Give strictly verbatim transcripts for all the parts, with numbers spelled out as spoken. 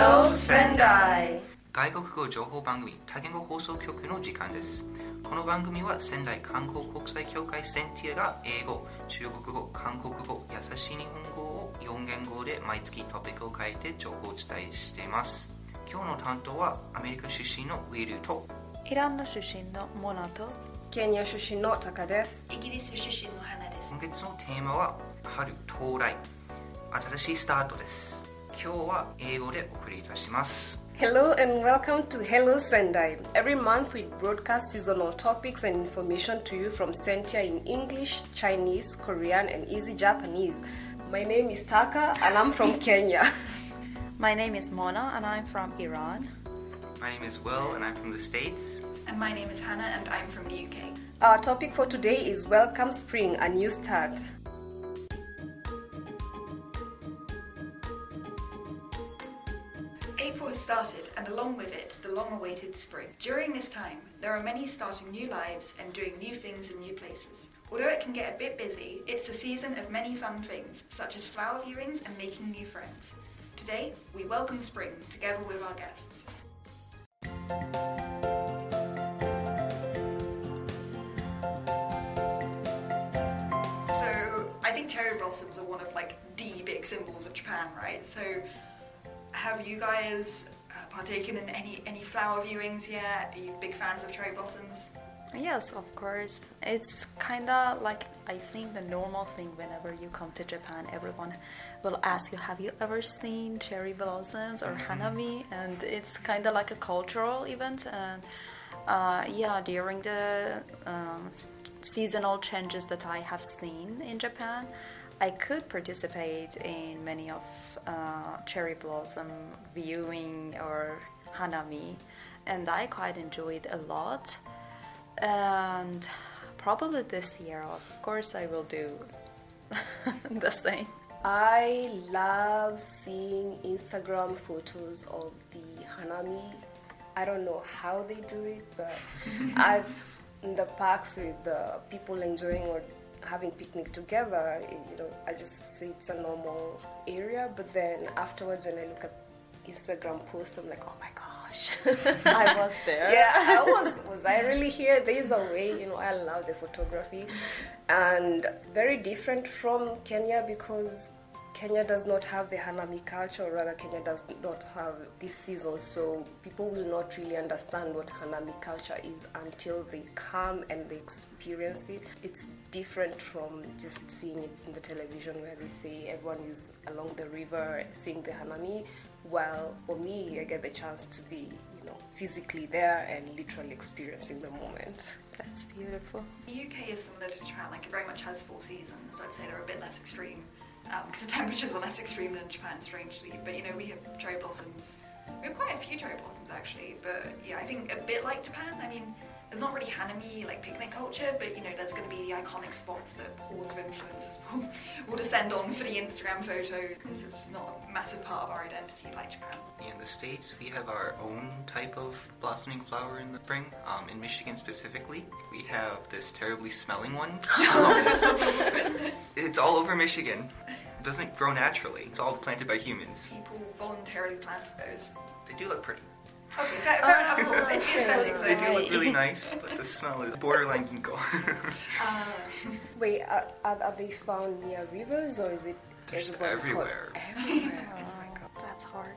Hello Sendai! 外国語情報番組多言語放送局の時間です。この番組は仙台観光国際協会センティアが英語、中国語、韓国語、優しい日本語をよん言語で毎月トピックを変えて情報をお伝えしています。今日の担当はアメリカ出身のウィルとイランの出身のモナとケニア出身のタカです。 イギリス出身のハナです。 今月のテーマは春到来、新しいスタートです。今日は英語でお送りいたします。 Hello and welcome to Hello Sendai. Every month we broadcast seasonal topics and information to you from Sentia in English, Chinese, Korean and easy Japanese. My name is Taka and I'm from Kenya. My name is Mona and I'm from Iran. My name is Will and I'm from the States. And my name is Hannah and I'm from the U K. Our topic for today is Welcome Spring, a new start. April has started, and along with it, the long-awaited spring. During this time, there are many starting new lives and doing new things in new places. Although it can get a bit busy, it's a season of many fun things, such as flower viewings and making new friends. Today, we welcome spring together with our guests. So, I think cherry blossoms are one of like the big symbols of Japan, right? So, have you guys uh, partaken in any, any flower viewings yet? Are you big fans of cherry blossoms? Yes, of course. It's kind of like, I think, the normal thing whenever you come to Japan. Everyone will ask you, have you ever seen cherry blossoms or hanami? And it's kind of like a cultural event. And uh, yeah, during the um, seasonal changes that I have seen in Japan, I could participate in many of uh, cherry blossom viewing or hanami, and I quite enjoyed a lot. And probably this year, of course, I will do the same. I love seeing Instagram photos of the hanami. I don't know how they do it, but I've in the parks with the people enjoying or having picnic together, you know, I just see it's a normal area, but then afterwards when I look at Instagram posts, I'm like, oh my gosh. I was there. Yeah, I was. Was I really here? There's a way, you know, I love the photography. And very different from Kenya because Kenya does not have the hanami culture, or rather Kenya does not have this season, so people will not really understand what hanami culture is until they come and they experience it. It's different from just seeing it in the television where they say everyone is along the river seeing the hanami, while for me I get the chance to be, you know, physically there and literally experiencing the moment. That's beautiful. The U K is similar to Japan, like it very much has four seasons, so I'd say they're a bit less extreme. Because um, the temperatures are less extreme than Japan, strangely. But, you know, we have cherry blossoms. We have quite a few cherry blossoms, actually. But, yeah, I think a bit like Japan. I mean, there's not really hanami, like, picnic culture. But, you know, there's going to be the iconic spots that hordes of influencers will, will descend on for the Instagram photos. So it's just not a massive part of our identity like Japan. In the States, we have our own type of blossoming flower in the spring. Um, in Michigan specifically, we have this terribly smelling one. Um, it's all over Michigan. It doesn't grow naturally. It's all planted by humans. People voluntarily plant those. They do look pretty. Okay, fair, fair enough, of course. It's aesthetics. They do look really nice, but the smell is borderline ginkgo. uh, Wait, are, are, are they found near rivers or is it everywhere? Everywhere. Oh my god. That's hard.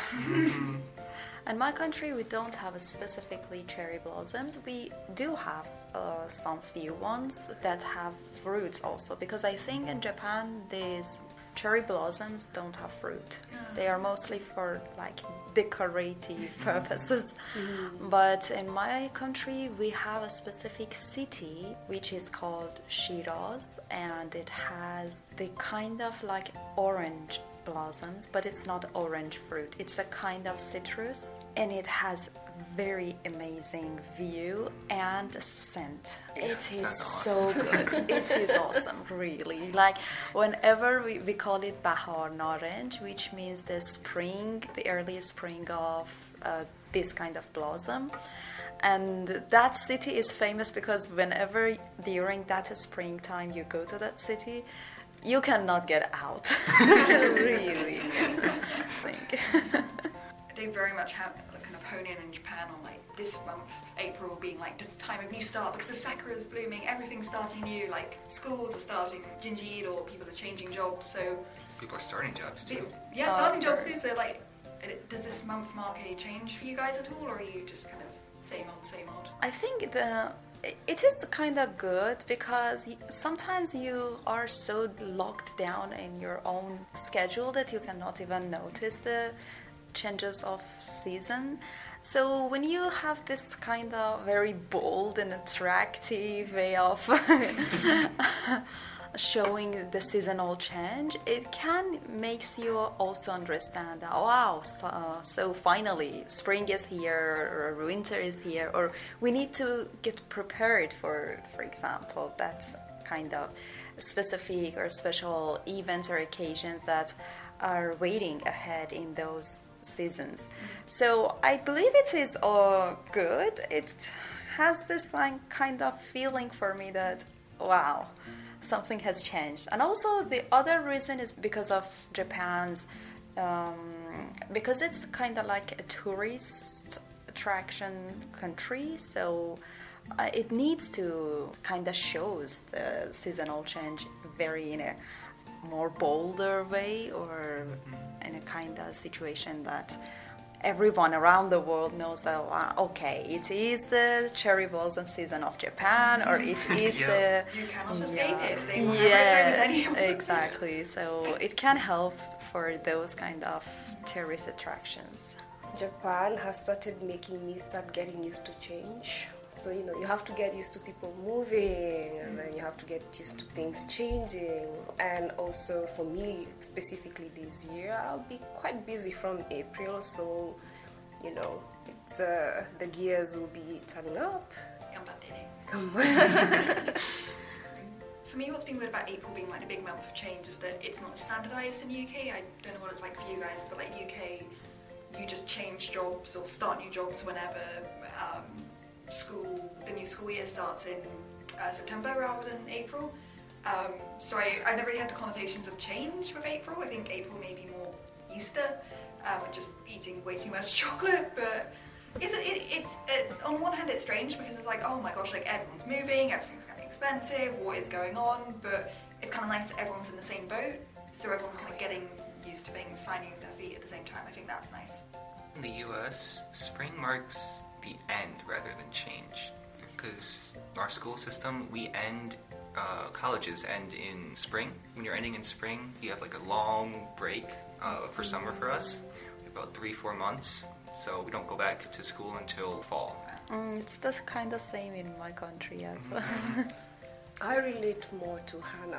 In my country, we don't have a specifically cherry blossoms. We do have uh, some few ones that have fruits also, because I think in Japan these cherry blossoms don't have fruit. They are mostly for like decorative purposes. Mm. But in my country, we have a specific city which is called Shiraz, and it has the kind of like orange blossoms, but it's not orange fruit. It's a kind of citrus, and it has very amazing view and scent. Yeah, it is awesome. So good. It is awesome, really. Like whenever we, we call it Bahar Naranj, which means the spring, the early spring of uh, this kind of blossom. And that city is famous because whenever during that springtime you go to that city, you cannot get out. Really. I think. they very much have a kind of hone in in Japan on like this month, April being like just time of new start because the sakura is blooming, everything's starting new, like schools are starting, Jinji Edo, people are changing jobs, so People are starting jobs too. yeah, starting jobs too. So like, does this month mark a change for you guys at all, or are you just kind of same old, same old? I think the it is kind of good because y- sometimes you are so locked down in your own schedule that you cannot even notice the changes of season. So when you have this kind of very bold and attractive way of showing the seasonal change, it can makes you also understand that, wow, so, uh, so finally spring is here or winter is here, or we need to get prepared for for example that's kind of specific or special events or occasions that are waiting ahead in those seasons. So I believe it is all good. It has this like kind of feeling for me that, wow, something has changed. And also the other reason is because of Japan's, um, because it's kind of like a tourist attraction country, so uh, it needs to kind of shows the seasonal change very in a more bolder way, or in a kind of situation that everyone around the world knows that, wow, okay, it is the cherry blossom season of Japan, or it is Yeah. the You cannot escape yeah. it. They will never return any Yes, of it. exactly. So it can help for those kind of tourist attractions. Japan has started making me start getting used to change. So, you know, you have to get used to people moving, and then you have to get used to things changing. And also for me, specifically this year, I'll be quite busy from April. So, you know, it's uh, the gears will be turning up. For me, what's been good about April being like a big month of change is that it's not standardised in the U K. I don't know what it's like for you guys, but like U K, you just change jobs or start new jobs whenever um, school, the new school year starts in uh, September rather than April. Um, so I, I've never really had the connotations of change with April. I think April may be more Easter um, and just eating way too much chocolate, but it's, it, it's it, on one hand it's strange because it's like, oh my gosh, like everyone's moving, everything's getting expensive, what is going on? But it's kind of nice that everyone's in the same boat, so everyone's kind of getting used to things, finding their feet at the same time. I think that's nice. In the U S, spring marks the end rather than change, because our school system, we end uh, colleges end in spring. When you're ending in spring, you have like a long break uh, for summer for us, about three four months. So we don't go back to school until fall. Mm, it's the kind of same in my country as well. I relate more to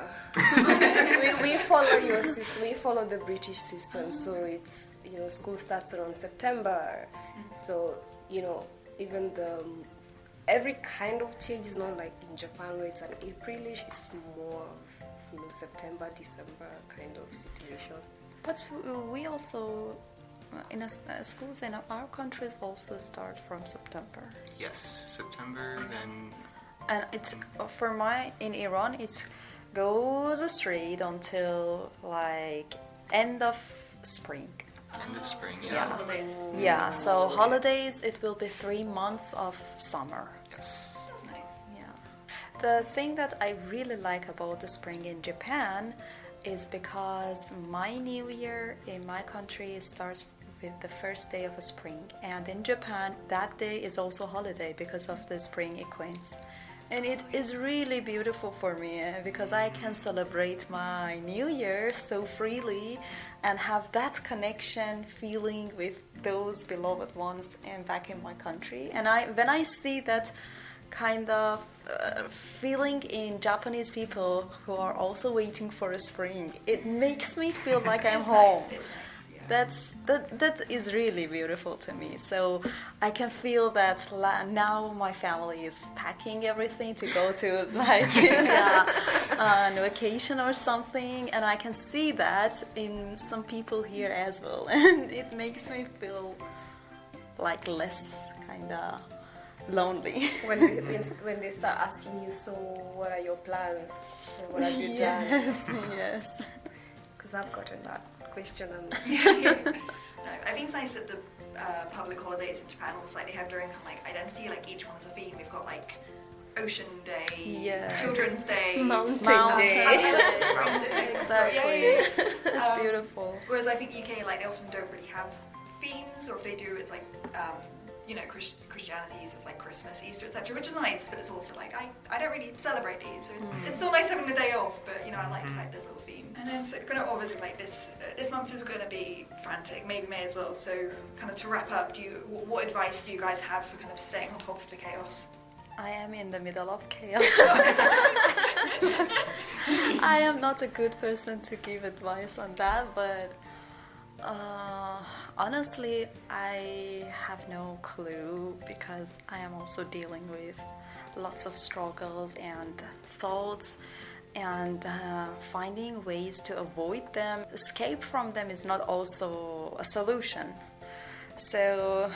Hannah. we, we follow your system. We follow the British system, so it's, you know, school starts around September. So, you know, even the every kind of change is not like in Japan where it's an Aprilish. It's more of, you know, September, December kind of situation. But we also, in a, uh, schools in our countries also start from September. Yes, September, then And it's for my in Iran, it goes straight until like end of spring. end of spring. Yeah, Yeah. holidays. Yeah, so holidays it will be three months of summer. Yes. That's nice. Yeah. The thing that I really like about the spring in Japan is because my new year in my country starts with the first day of spring, and in Japan that day is also holiday because of the spring equinox. And it is really beautiful for me eh, because I can celebrate my new year so freely and have that connection feeling with those beloved ones and back in my country. And I when I see that kind of uh, feeling in Japanese people who are also waiting for a spring, it makes me feel like I'm It's home. nice, it's nice, yeah. That's that that is really beautiful to me. So I can feel that la- now my family is packing everything to go to like yeah, on vacation or something, and I can see that in some people here as well, and it makes me feel like less kind of lonely. When they, when, when they start asking you, so what are your plans? What have you done? Yes, yes. Because I've gotten that question. And No, I think it's nice that the uh, public holidays in Japan, also like they have their own kind of like identity, like each one has a theme. We've got like Ocean Day, Yes. Children's Day, Mountain Mountain Day. Day. Exactly. Yeah, yeah, yeah. It's Um, beautiful. Whereas I think U K, like, they often don't really have themes, or if they do, it's like, um, you know, Christ- Christianity, so it's like Christmas, Easter, et cetera, which is nice, but it's also like, I, I don't really celebrate these, so it's, Mm. it's still nice having the day off, but, you know, I like, like this little theme. And then, so, kind of obviously, like, this uh, this month is going to be frantic, maybe May as well, so kind of to wrap up, do you, what, what advice do you guys have for kind of staying on top of the chaos? I am in the middle of chaos. I am not a good person to give advice on that, but uh, honestly, I have no clue because I am also dealing with lots of struggles and thoughts, and uh, finding ways to avoid them. Escape from them is not also a solution. So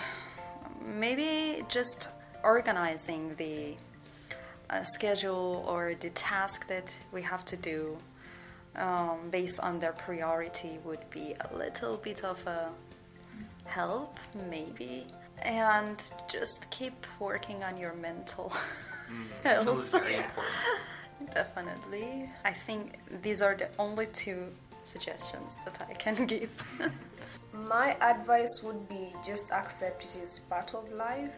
maybe just organizing the uh, schedule or the task that we have to do um, based on their priority would be a little bit of a help, maybe. And just keep working on your mental Mental is health. very important. Definitely. I think these are the only two suggestions that I can give. My advice would be just accept it is part of life,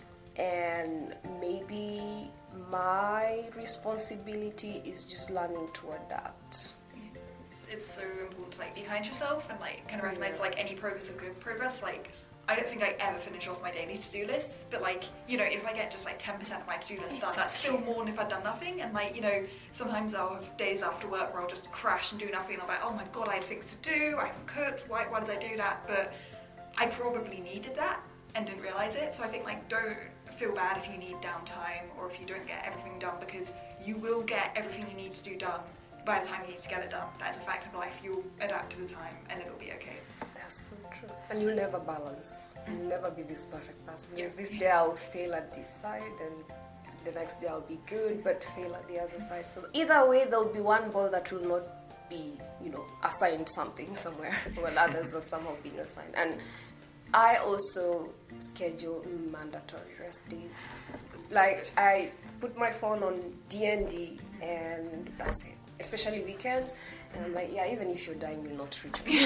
and maybe my responsibility is just learning to adapt. It's, it's so important to like be kind to yourself and like kind of recognize like any progress is good progress. Like I don't think I ever finish off my daily to-do lists, but like, you know, if I get just like ten percent of my to-do list done, that's still more than if I'd done nothing. And like, you know, sometimes I'll have days after work where I'll just crash and do nothing, and I'm like, oh my god, I had things to do, I haven't cooked, why, why did I do that? But I probably needed that and didn't realise it. So I think like, don't feel bad if you need downtime or if you don't get everything done, because you will get everything you need to do done by the time you need to get it done. That is a fact of life. You'll adapt to the time and it'll be okay. That's so true. And you'll never balance. You'll never be this perfect person. Yes, Yeah. this day I'll fail at this side, and the next day I'll be good, but fail at the other side. So either way, there'll be one ball that will not be, you know, assigned something somewhere, while others are somehow being assigned. And I also schedule mandatory rest days. Like, I put my phone on D and D, and that's it. Especially weekends, and I'm like, yeah, even if you're dying, you'll not reach me.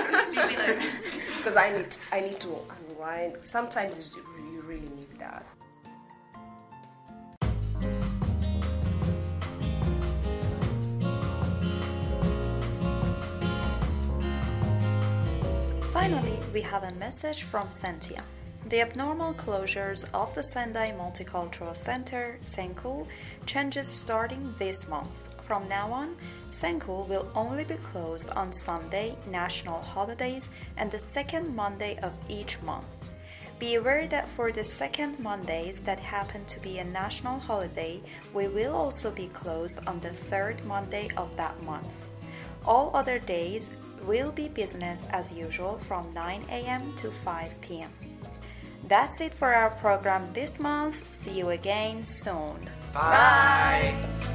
Because I need, I need to unwind. Sometimes you really, you really need that. Finally, we have a message from Sentia. The abnormal closures of the Sendai Multicultural Center, Senku, changes starting this month. From now on, Senku will only be closed on Sunday, national holidays, and the second Monday of each month. Be aware that for the second Mondays that happen to be a national holiday, we will also be closed on the third Monday of that month. All other days will be business as usual from nine a.m. to five p.m. That's it for our program this month. See you again soon. Bye.